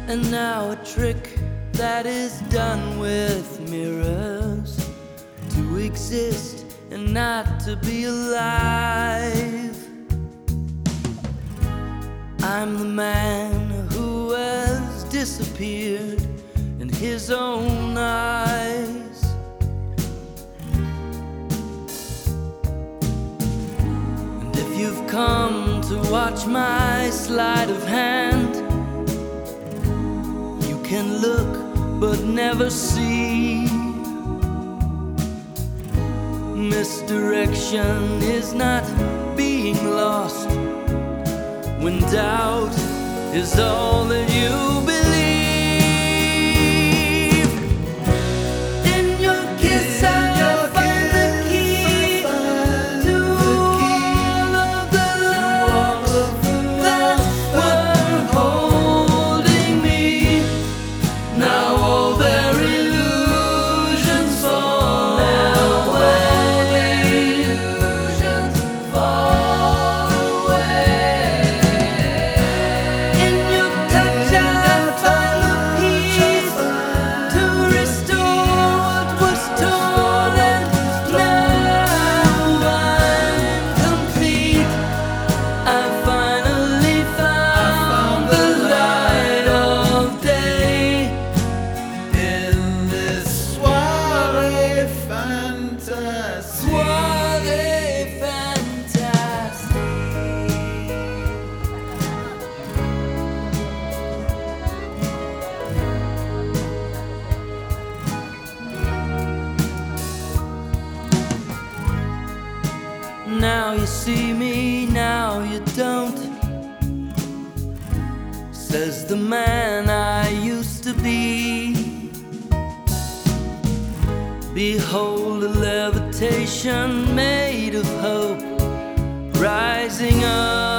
And now a trick that is done with mirrors, to exist and not to be alive. I'm the man who has disappeared in his own eyes. And if you've come to watch my sleight of hand, you can look but never see. Misdirection is not being lost when doubt is all that you believe. In your kiss I find the key to all of the locks that were holding me. Now all their illusions fall away. Illusions fall away. In your touch I find the peace to restore what was torn, and now I'm complete. I finally found the light of day. In this soirée fantastique. Soirée fantastique. Now you see me, now you don't, says the man I used to be. Behold a levitation made of hope, rising up